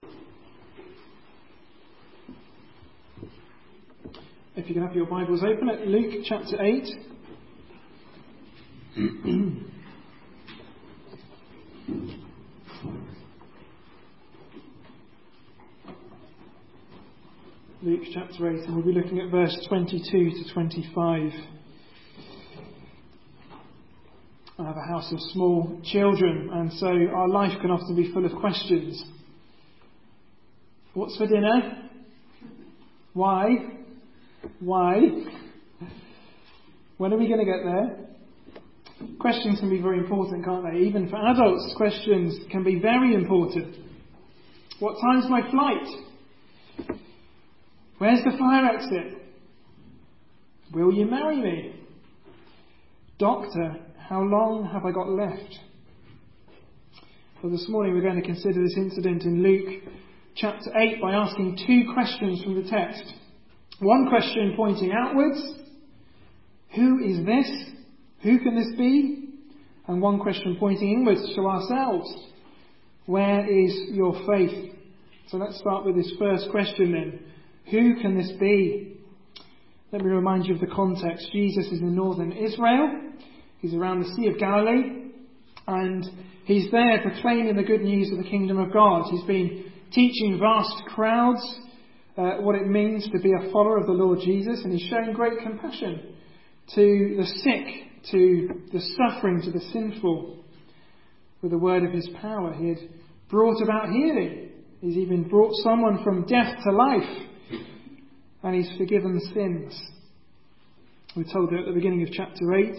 If you can have your Bibles open at Luke chapter 8. Luke chapter 8, and we'll be looking at verse 22 to 25. I have a house of small children, and so our life can often be full of questions. What's for dinner? Why? When are we going to get there? Questions can be very important, can't they? Even for adults, questions can be very important. What time's my flight? Where's the fire exit? Will you marry me? Doctor, how long have I got left? Well, this morning we're going to consider this incident in Luke chapter 8 by asking two questions from the text. One question pointing outwards. Who is this? Who can this be? And one question pointing inwards to ourselves. Where is your faith? So let's start with this first question then. Who can this be? Let me remind you of the context. Jesus is in northern Israel. He's around the Sea of Galilee. And he's there proclaiming the good news of the kingdom of God. He's been teaching vast crowds what it means to be a follower of the Lord Jesus. And he's showing great compassion to the sick, to the suffering, to the sinful. With the word of his power, he had brought about healing. He's even brought someone from death to life. And he's forgiven sins. We're told that at the beginning of chapter 8.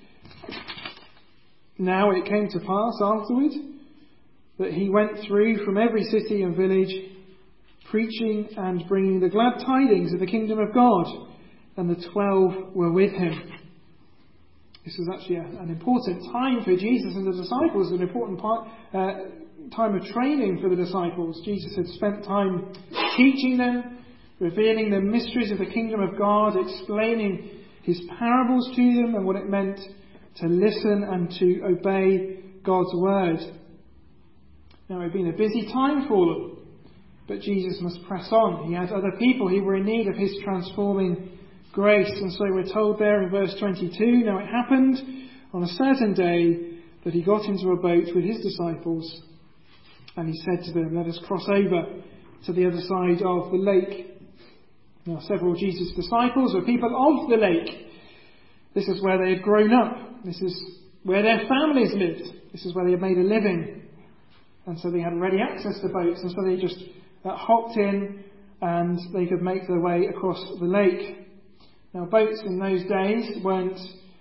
Now it came to pass afterward that he went through from every city and village, preaching and bringing the glad tidings of the kingdom of God. And the 12 were with him. This was actually an important time for Jesus and the disciples, an important time of training for the disciples. Jesus had spent time teaching them, revealing the mysteries of the kingdom of God, explaining his parables to them and what it meant to listen and to obey God's word. Now it had been a busy time for them, but Jesus must press on. He had other people who were in need of his transforming grace. And so we're told there in verse 22, now it happened on a certain day that he got into a boat with his disciples, and he said to them, let us cross over to the other side of the lake. Now, several of Jesus' disciples were people of the lake. This is where they had grown up. This is where their families lived. This is where they had made a living. And so they had ready access to boats. And so they just hopped in and they could make their way across the lake. Now, boats in those days weren't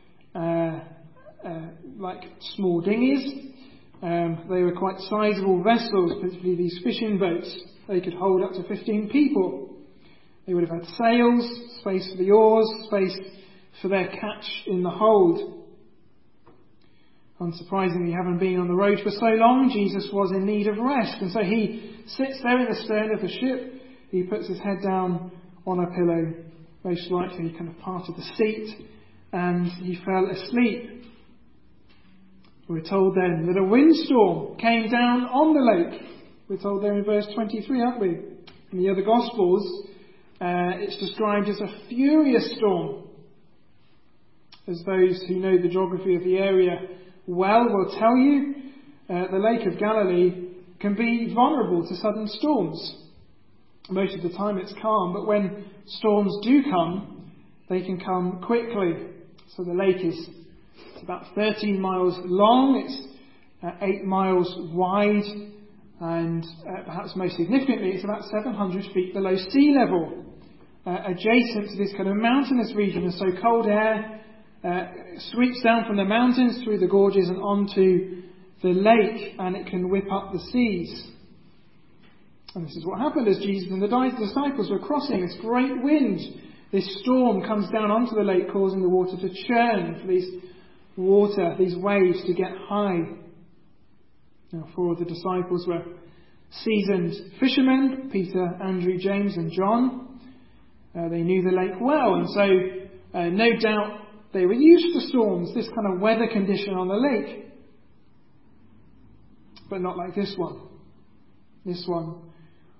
like small dinghies. They were quite sizable vessels, particularly these fishing boats. They could hold up to 15 people. They would have had sails, space for the oars, space for their catch in the hold. Unsurprisingly, having been on the road for so long, Jesus was in need of rest. And so he sits there in the stern of the ship. He puts his head down on a pillow. Most likely he kind of parted the seat and he fell asleep. We're told then that a windstorm came down on the lake. We're told there in verse 23, aren't we? In the other Gospels, it's described as a furious storm. As those who know the geography of the area well will tell you, the Lake of Galilee can be vulnerable to sudden storms. Most of the time it's calm, but when storms do come, they can come quickly. So the lake is about 13 miles long, it's 8 miles wide, and perhaps most significantly, it's about 700 feet below sea level, adjacent to this kind of mountainous region. And so cold air sweeps down from the mountains through the gorges and onto the lake, and it can whip up the seas. And this is what happened as Jesus and the disciples were crossing. This great wind, this storm comes down onto the lake, causing the water to churn, for these waves to get high. Now, 4 of the disciples were seasoned fishermen, Peter, Andrew, James and John. They knew the lake well, and so no doubt they were used to storms, this kind of weather condition on the lake. But not like this one. This one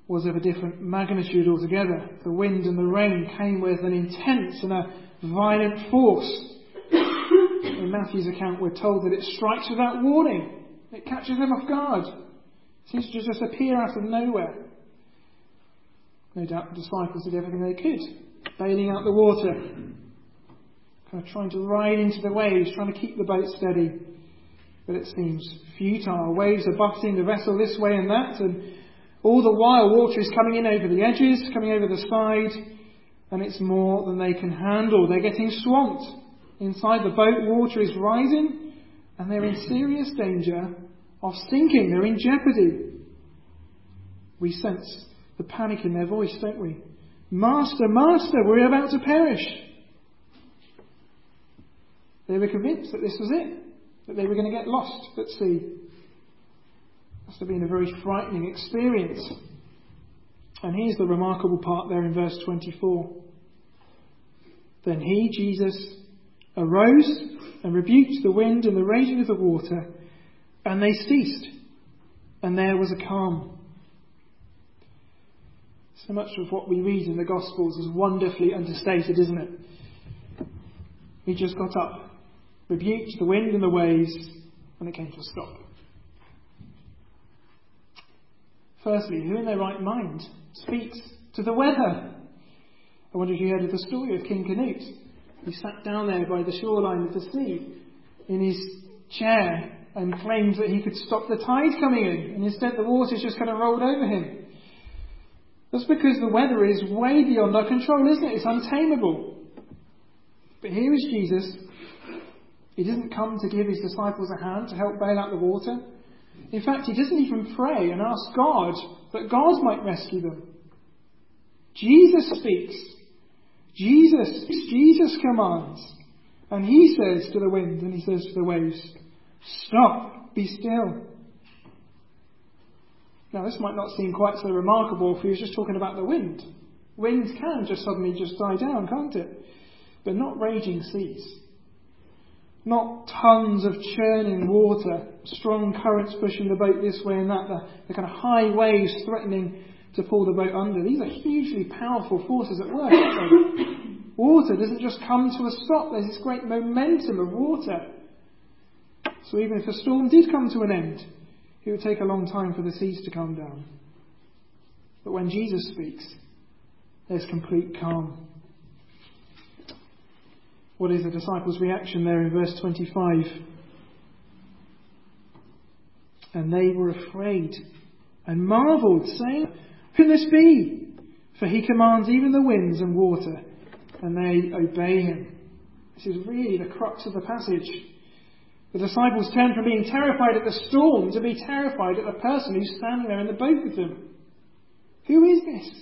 was of a different magnitude altogether. The wind and the rain came with an intense and a violent force. In Matthew's account, we're told that it strikes without warning. It catches them off guard. It seems to just appear out of nowhere. No doubt the disciples did everything they could, bailing out the water, kind of trying to ride into the waves, trying to keep the boat steady. But it seems futile. Waves are buffeting the vessel this way and that, and all the while water is coming in over the edges, coming over the side, and it's more than they can handle. They're getting swamped. Inside the boat, water is rising, and they're in serious danger of sinking. They're in jeopardy. We sense the panic in their voice, don't we? Master, Master, we're about to perish. They were convinced that this was it, that they were going to get lost at sea. Must have been a very frightening experience. And here's the remarkable part there in verse 24. Then he, Jesus, arose and rebuked the wind and the raging of the water, and they ceased, and there was a calm. So much of what we read in the Gospels is wonderfully understated, isn't it? He just got up, rebuked the wind and the waves, and it came to a stop. Firstly, who in their right mind speaks to the weather? I wonder if you heard of the story of King Canute. He sat down there by the shoreline of the sea in his chair and claimed that he could stop the tide coming in, and instead the waters just kind of rolled over him. That's because the weather is way beyond our control, isn't it? It's untamable. But here is Jesus. He doesn't come to give his disciples a hand to help bail out the water. In fact, he doesn't even pray and ask God that God might rescue them. Jesus speaks. Jesus commands. And he says to the wind and he says to the waves, stop, be still. Now this might not seem quite so remarkable if he was just talking about the wind. Winds can just suddenly just die down, can't it? But not raging seas. Not tons of churning water, strong currents pushing the boat this way and that, the kind of high waves threatening to pull the boat under. These are hugely powerful forces at work, aren't they? Water doesn't just come to a stop. There's this great momentum of water. So even if the storm did come to an end, it would take a long time for the seas to calm down. But when Jesus speaks, there's complete calm. What is the disciples' reaction there in verse 25? And they were afraid and marvelled, saying, who can this be? For he commands even the winds and water, and they obey him. This is really the crux of the passage. The disciples turn from being terrified at the storm to be terrified at the person who's standing there in the boat with them. Who is this?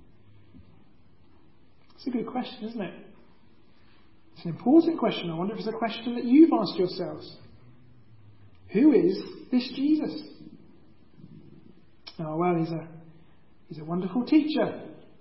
It's a good question, isn't it? It's an important question. I wonder if it's a question that you've asked yourselves. Who is this Jesus? Oh, well, he's a wonderful teacher.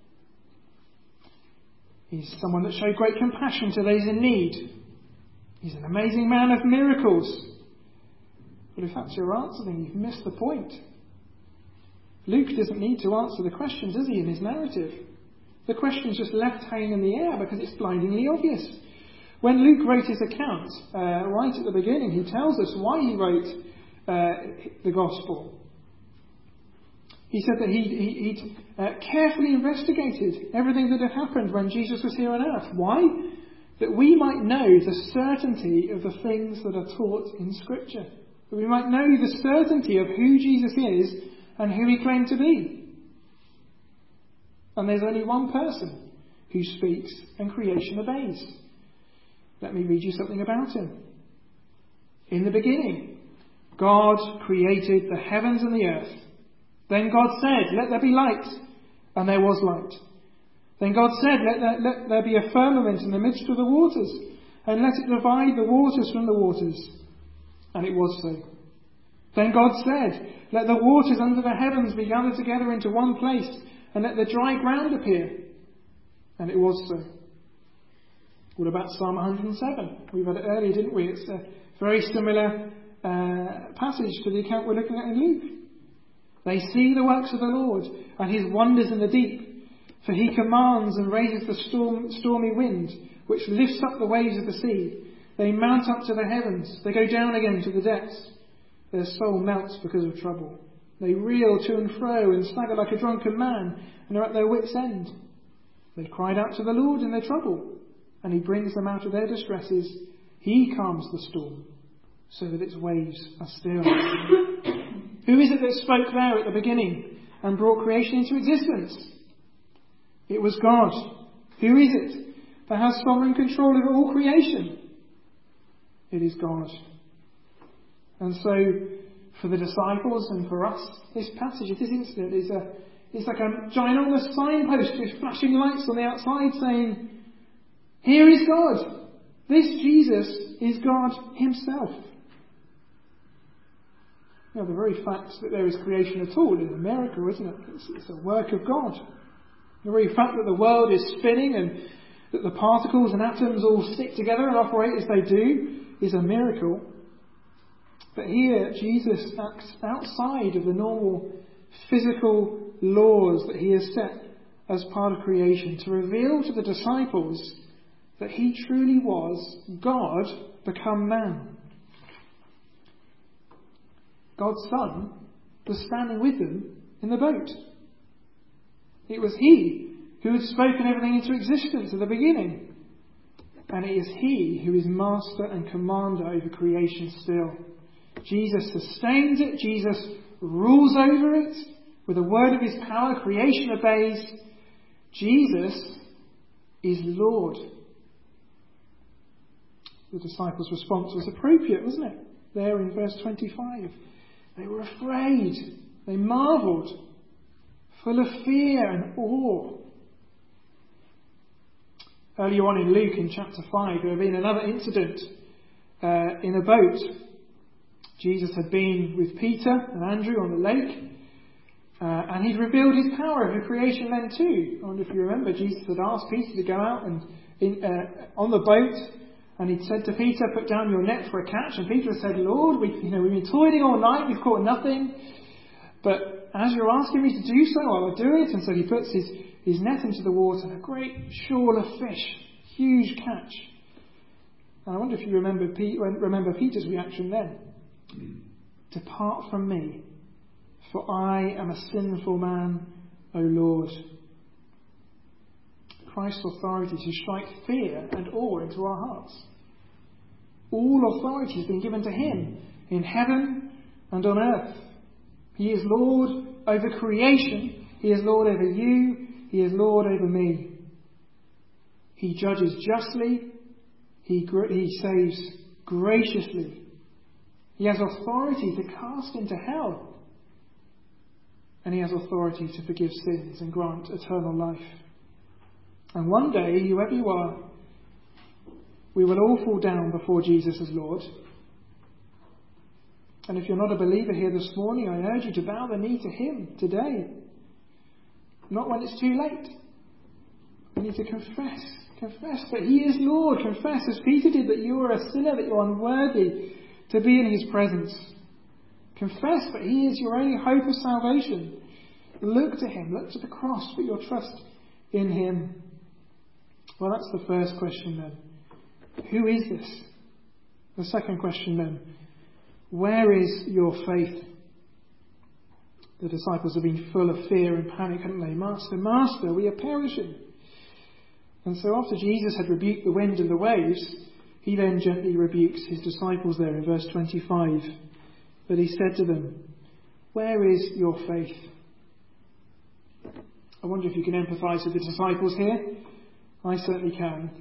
He's someone that showed great compassion to those in need. He's an amazing man of miracles. But if that's your answer, then you've missed the point. Luke doesn't need to answer the question, does he, in his narrative? The question is just left hanging in the air because it's blindingly obvious. When Luke wrote his account, right at the beginning, he tells us why he wrote the Gospel. He said that he'd carefully investigated everything that had happened when Jesus was here on earth. Why? That we might know the certainty of the things that are taught in Scripture. That we might know the certainty of who Jesus is and who he claimed to be. And there's only one person who speaks and creation obeys. Let me read you something about him. In the beginning, God created the heavens and the earth. Then God said, let there be light. And there was light. Then God said, let there be a firmament in the midst of the waters, and let it divide the waters from the waters. And it was so. Then God said, let the waters under the heavens be gathered together into one place, and let the dry ground appear. And it was so. What about Psalm 107? We read it earlier, didn't we? It's a very similar passage to the account we're looking at in Luke. They see the works of the Lord and his wonders in the deep. For he commands and raises the stormy wind, which lifts up the waves of the sea. They mount up to the heavens. They go down again to the depths. Their soul melts because of trouble. They reel to and fro and stagger like a drunken man and are at their wits' end. They cried out to the Lord in their trouble, and he brings them out of their distresses. He calms the storm so that its waves are still. Who is it that spoke there at the beginning and brought creation into existence? It was God. Who is it that has sovereign control over all creation? It is God. And so, for the disciples and for us, this passage, this incident is like a ginormous signpost with flashing lights on the outside saying, here is God. This Jesus is God himself. Now, the very fact that there is creation at all is a miracle, isn't it? It's a work of God. The very fact that the world is spinning and that the particles and atoms all stick together and operate as they do is a miracle. But here, Jesus acts outside of the normal physical laws that he has set as part of creation to reveal to the disciples that he truly was God become man. God's Son was standing with them in the boat. It was he who had spoken everything into existence at the beginning. And it is he who is master and commander over creation still. Jesus sustains it. Jesus rules over it. With a word of his power, creation obeys. Jesus is Lord. The disciples' response was appropriate, wasn't it? There in verse 25. They were afraid. They marvelled. Full of fear and awe. Earlier on in Luke, in chapter 5, there had been another incident in a boat. Jesus had been with Peter and Andrew on the lake, and he'd revealed his power over creation then too. I wonder if you remember, Jesus had asked Peter to go out and on the boat, and he'd said to Peter, put down your net for a catch. And Peter had said, Lord, we've been toiling all night, we've caught nothing. But as you're asking me to do so, I will do it. And so he puts his net into the water, and a great shoal of fish, huge catch. And I wonder if you remember Peter's reaction then. Depart from me, for I am a sinful man, O Lord. Christ's authority to strike fear and awe into our hearts. All authority has been given to him in heaven and on earth. He is Lord over creation. He is Lord over you. He is Lord over me. He judges justly. He saves graciously. He has authority to cast into hell. And he has authority to forgive sins and grant eternal life. And one day, whoever you are, we will all fall down before Jesus as Lord. And if you're not a believer here this morning, I urge you to bow the knee to him today. Not when it's too late. We need to confess. Confess that he is Lord. Confess, as Peter did, that you are a sinner, that you're unworthy to be in his presence. Confess that he is your only hope of salvation. Look to him. Look to the cross. Put your trust in him. Well, that's the first question then. Who is this? The second question then. Where is your faith? The disciples have been full of fear and panic, haven't they? Master, Master, we are perishing. And so after Jesus had rebuked the wind and the waves, he then gently rebukes his disciples there in verse 25. But he said to them, where is your faith? I wonder if you can empathise with the disciples here. I certainly can.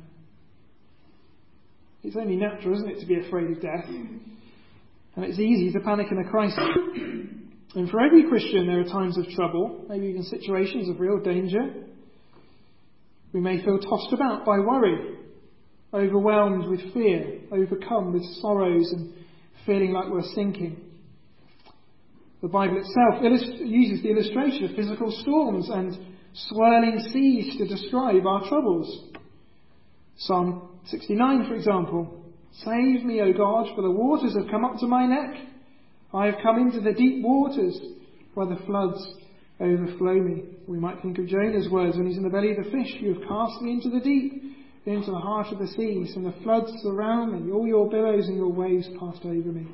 It's only natural, isn't it, to be afraid of death? And it's easy to panic in a crisis. And for every Christian there are times of trouble, maybe even situations of real danger. We may feel tossed about by worry, overwhelmed with fear, overcome with sorrows and feeling like we're sinking. The Bible itself uses the illustration of physical storms and swirling seas to describe our troubles. Psalm 69, for example. Save me, O God, for the waters have come up to my neck. I have come into the deep waters. why the floods overflow me. We might think of Jonah's words when he's in the belly of the fish. You have cast me into the deep, into the heart of the seas, and the floods surround me. All your billows and your waves passed over me.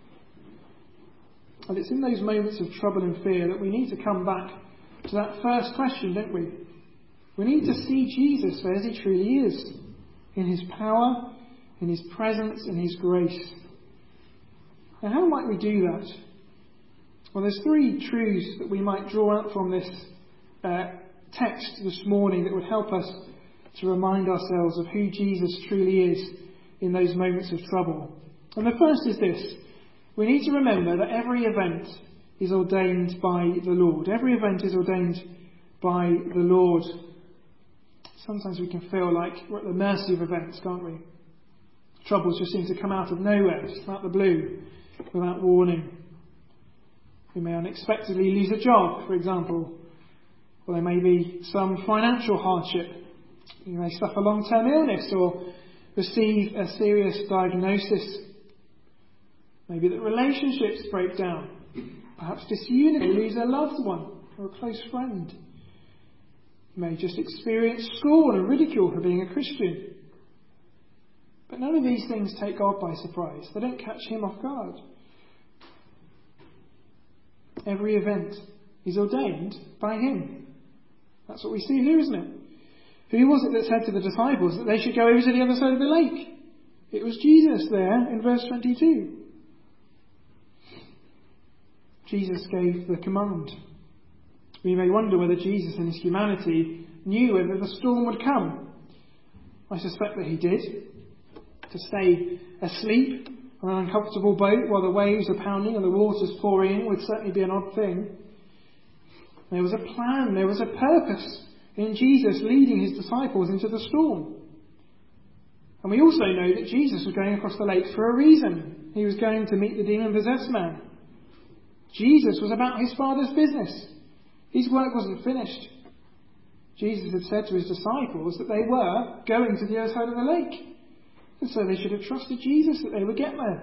And it's in those moments of trouble and fear that we need to come back to that first question, don't we? We need to see Jesus for as he truly is, in his power, in his presence, in his grace. And how might we do that? Well, there's three truths that we might draw out from this text this morning that would help us to remind ourselves of who Jesus truly is in those moments of trouble. And the first is this. We need to remember that every event is ordained by the Lord. Every event is ordained by the Lord. Sometimes we can feel like we're at the mercy of events, can't we? Troubles just seem to come out of nowhere, just out the blue, without warning. We may unexpectedly lose a job, for example, or there may be some financial hardship. You may suffer long-term illness or receive a serious diagnosis. Maybe that relationships break down. Perhaps disunity, lose a loved one or a close friend. You may just experience scorn and ridicule for being a Christian. But none of these things take God by surprise. They don't catch him off guard. Every event is ordained by him. That's what we see here, isn't it? Who was it that said to the disciples that they should go over to the other side of the lake? It was Jesus there in verse 22. Jesus gave the command. We may wonder whether Jesus in his humanity knew whether the storm would come. I suspect that he did. To stay asleep on an uncomfortable boat while the waves are pounding and the water's pouring in would certainly be an odd thing. There was a plan, there was a purpose in Jesus leading his disciples into the storm. And we also know that Jesus was going across the lake for a reason. He was going to meet the demon-possessed man. Jesus was about his Father's business. His work wasn't finished. Jesus had said to his disciples that they were going to the other side of the lake. And so they should have trusted Jesus that they would get there.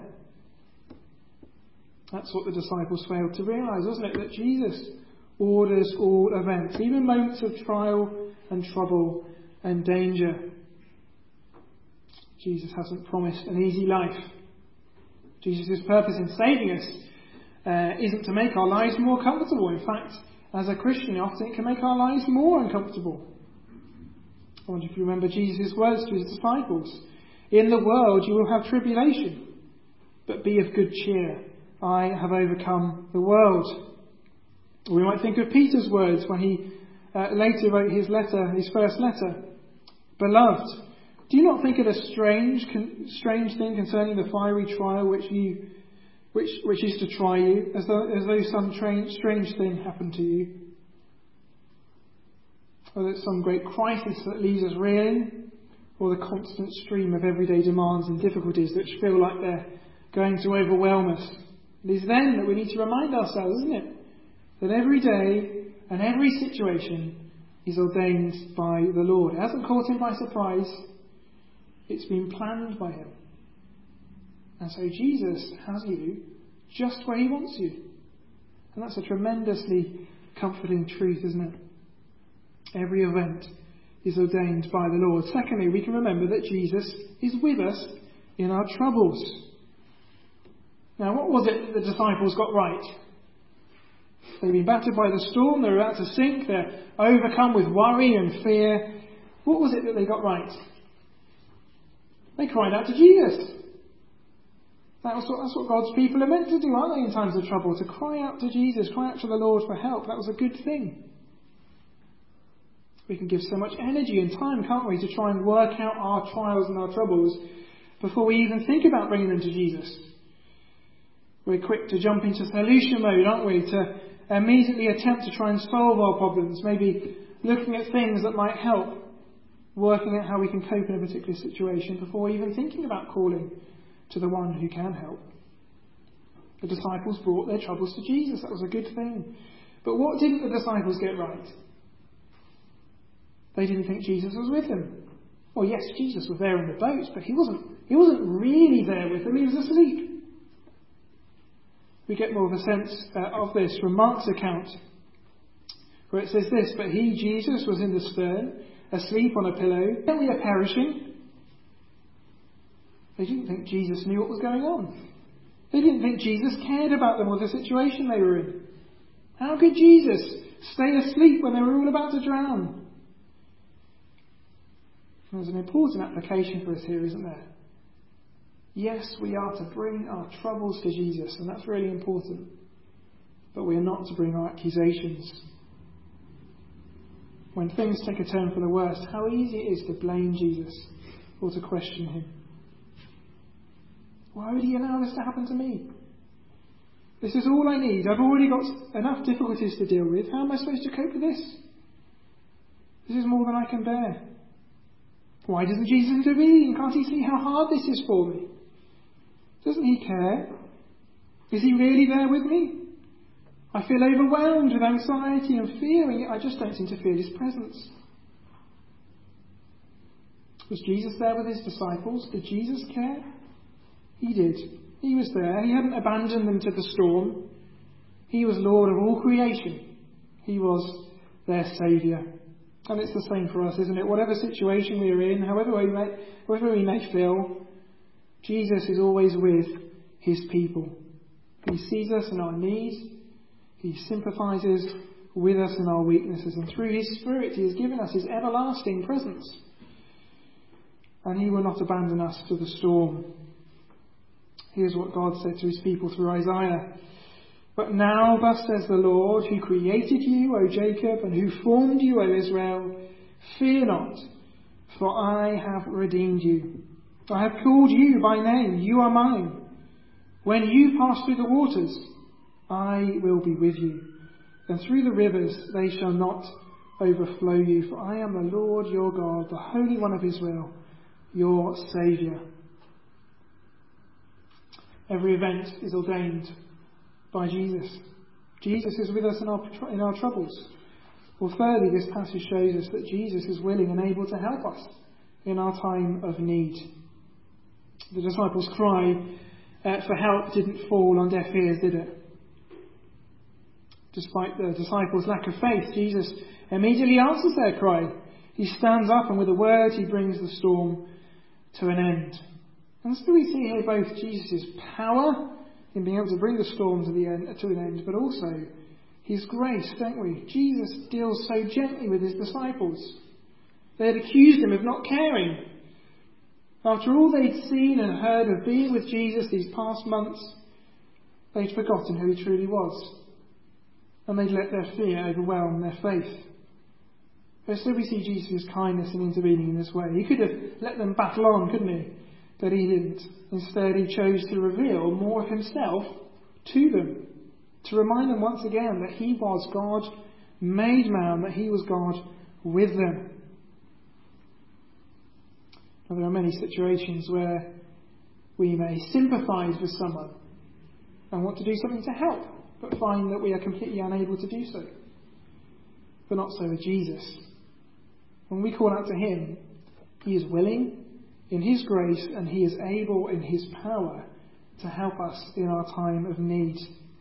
That's what the disciples failed to realise, wasn't it? That Jesus orders all events, even moments of trial and trouble and danger. Jesus hasn't promised an easy life. Jesus' purpose in saving us isn't to make our lives more comfortable. In fact, as a Christian, often it can make our lives more uncomfortable. I wonder if you remember Jesus' words to his disciples. In the world you will have tribulation, but be of good cheer. I have overcome the world. Or we might think of Peter's words when he later wrote his first letter. Beloved, do you not think it a strange thing concerning the fiery trial which is to try you, as though some strange thing happened to you? Whether it's some great crisis that leaves us reeling, or the constant stream of everyday demands and difficulties that feel like they're going to overwhelm us. It is then that we need to remind ourselves, isn't it, that every day and every situation is ordained by the Lord. It hasn't caught him by surprise. It's been planned by him. And so Jesus has you just where he wants you. And that's a tremendously comforting truth, isn't it? Every event is ordained by the Lord. Secondly, we can remember that Jesus is with us in our troubles. Now, what was it that the disciples got right? They've been battered by the storm, they're about to sink, they're overcome with worry and fear. What was it that they got right? They cried out to Jesus. That's what God's people are meant to do, aren't they, in times of trouble? To cry out to Jesus, cry out to the Lord for help. That was a good thing. We can give so much energy and time, can't we, to try and work out our trials and our troubles before we even think about bringing them to Jesus. We're quick to jump into solution mode, aren't we? To immediately attempt to try and solve our problems. Maybe looking at things that might help. Working out how we can cope in a particular situation before even thinking about calling to the one who can help. The disciples brought their troubles to Jesus. That was a good thing. But what didn't the disciples get right? They didn't think Jesus was with them. Well, yes, Jesus was there in the boat, but he wasn't really there with them. He was asleep. We get more of a sense of this from Mark's account, where it says this, "But he, Jesus, was in the stern, asleep on a pillow. Then we are perishing." They didn't think Jesus knew what was going on. They didn't think Jesus cared about them or the situation they were in. How could Jesus stay asleep when they were all about to drown? There's an important application for us here, isn't there? Yes, we are to bring our troubles to Jesus, and that's really important. But we are not to bring our accusations. When things take a turn for the worse, how easy it is to blame Jesus or to question him. Why would he allow this to happen to me? This is all I need. I've already got enough difficulties to deal with. How am I supposed to cope with this? This is more than I can bear. Why doesn't Jesus intervene? Can't he see how hard this is for me? Doesn't he care? Is he really there with me? I feel overwhelmed with anxiety and fear, and yet I just don't seem to feel his presence. Was Jesus there with his disciples? Did Jesus care? He did. He was there. He hadn't abandoned them to the storm. He was Lord of all creation. He was their Saviour. And it's the same for us, isn't it? Whatever situation we are in, however we may feel, Jesus is always with his people. He sees us in our need. He sympathises with us in our weaknesses. And through his Spirit, he has given us his everlasting presence. And he will not abandon us to the storm. Here's what God said to his people through Isaiah. "But now thus says the Lord, who created you, O Jacob, and who formed you, O Israel, fear not, for I have redeemed you. I have called you by name, you are mine. When you pass through the waters, I will be with you. And through the rivers they shall not overflow you. For I am the Lord your God, the Holy One of Israel, your Saviour." Every event is ordained by Jesus. Jesus is with us in our troubles. Well, thirdly, this passage shows us that Jesus is willing and able to help us in our time of need. The disciples' cry for help didn't fall on deaf ears, did it? Despite the disciples' lack of faith, Jesus immediately answers their cry. He stands up and with a word he brings the storm to an end. And so we see here both Jesus' power in being able to bring the storm to an end, but also his grace, don't we? Jesus deals so gently with his disciples. They had accused him of not caring. After all they'd seen and heard of being with Jesus these past months, they'd forgotten who he truly was. And they'd let their fear overwhelm their faith. But so we see Jesus' kindness in intervening in this way. He could have let them battle on, couldn't he? But he didn't. Instead, he chose to reveal more of himself to them. To remind them once again that he was God made man, that he was God with them. Now, there are many situations where we may sympathise with someone and want to do something to help, but find that we are completely unable to do so. But not so with Jesus. When we call out to him, he is willing in his grace, and he is able in his power to help us in our time of need.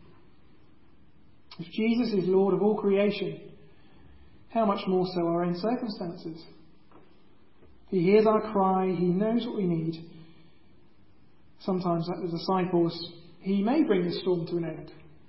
If Jesus is Lord of all creation, how much more so our own circumstances? He hears our cry, he knows what we need. Sometimes, like the disciples, he may bring the storm to an end.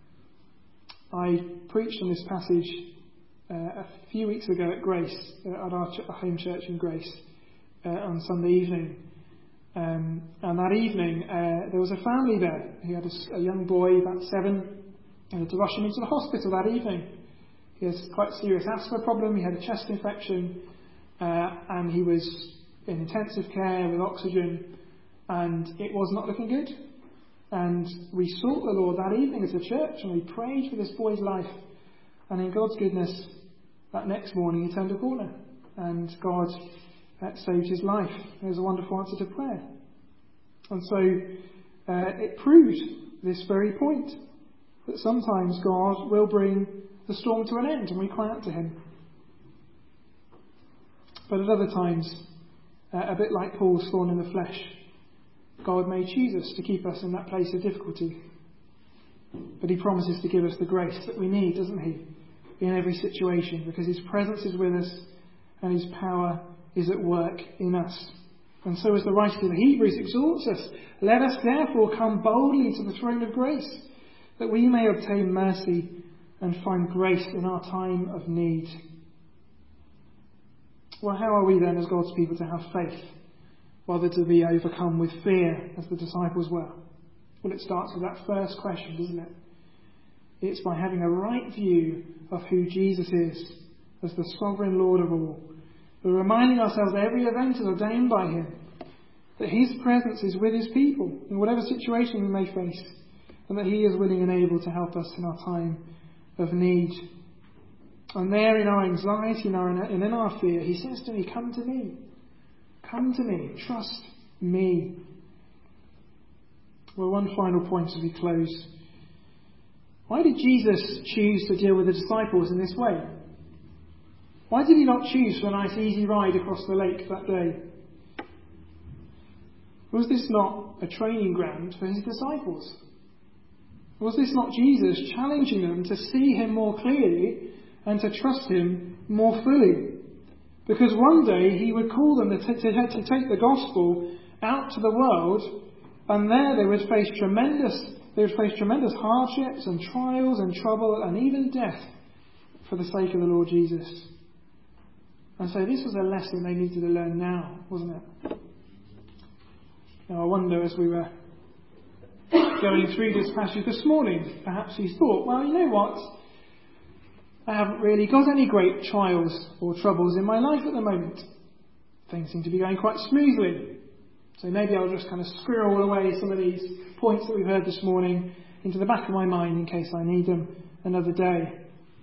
I preached on this passage a few weeks ago at Grace, at our home church in Grace, on Sunday evening. And that evening, there was a family there who had a young boy, about 7, and had to rush him into the hospital that evening. He has quite a serious asthma problem, he had a chest infection, and he was in intensive care with oxygen, and it was not looking good. And we sought the Lord that evening as a church, and we prayed for this boy's life. And in God's goodness, that next morning he turned a corner, and God saved his life. It was a wonderful answer to prayer. And so it proves this very point, that sometimes God will bring the storm to an end and we cry out to him. But at other times, a bit like Paul's thorn in the flesh, God may choose us to keep us in that place of difficulty. But he promises to give us the grace that we need, doesn't he? In every situation, because his presence is with us and his power is at work in us. And so as the writer to the Hebrews exhorts us, let us therefore come boldly to the throne of grace, that we may obtain mercy and find grace in our time of need. Well, how are we then as God's people to have faith, rather to be overcome with fear as the disciples were? Well, it starts with that first question, doesn't it? It's by having a right view of who Jesus is as the sovereign Lord of all. We're reminding ourselves that every event is ordained by him, that his presence is with his people in whatever situation we may face, and that he is willing and able to help us in our time of need. And there in our anxiety and in our fear, he says to me, come to me, trust me. Well, one final point as we close. Why did Jesus choose to deal with the disciples in this way? Why did he not choose for a nice easy ride across the lake that day? Was this not a training ground for his disciples? Was this not Jesus challenging them to see him more clearly and to trust him more fully? Because one day he would call them to take the gospel out to the world, and there they would face tremendous hardships and trials and trouble and even death for the sake of the Lord Jesus. And so this was a lesson they needed to learn now, wasn't it? Now I wonder, as we were going through this passage this morning, perhaps you thought, well, you know what? I haven't really got any great trials or troubles in my life at the moment. Things seem to be going quite smoothly. So maybe I'll just kind of squirrel away some of these points that we've heard this morning into the back of my mind in case I need them another day.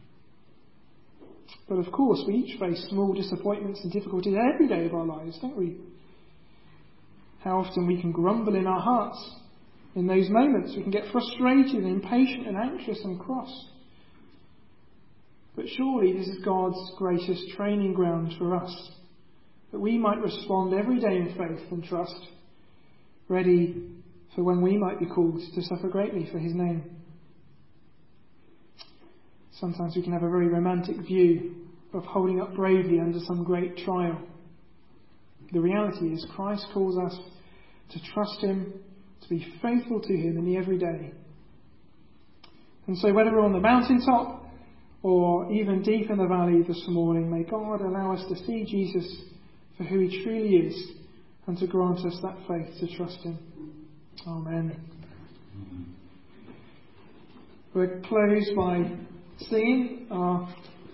But of course, we each face small disappointments and difficulties every day of our lives, don't we? How often we can grumble in our hearts. In those moments, we can get frustrated and impatient and anxious and cross. But surely this is God's greatest training ground for us, that we might respond every day in faith and trust, ready for when we might be called to suffer greatly for his name. Sometimes we can have a very romantic view of holding up bravely under some great trial. The reality is Christ calls us to trust him, to be faithful to him in the everyday. And so whether we're on the mountaintop or even deep in the valley this morning, may God allow us to see Jesus for who he truly is and to grant us that faith to trust him. Amen. We'll close by singing our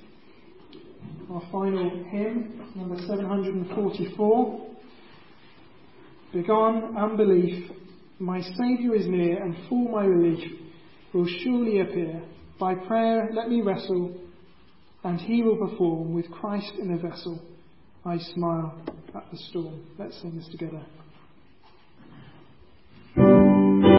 final hymn, number 744. Begone unbelief, my Saviour is near, and for my relief will surely appear. By prayer let me wrestle, and he will perform. With Christ in a vessel, I smile at the storm. Let's sing this together.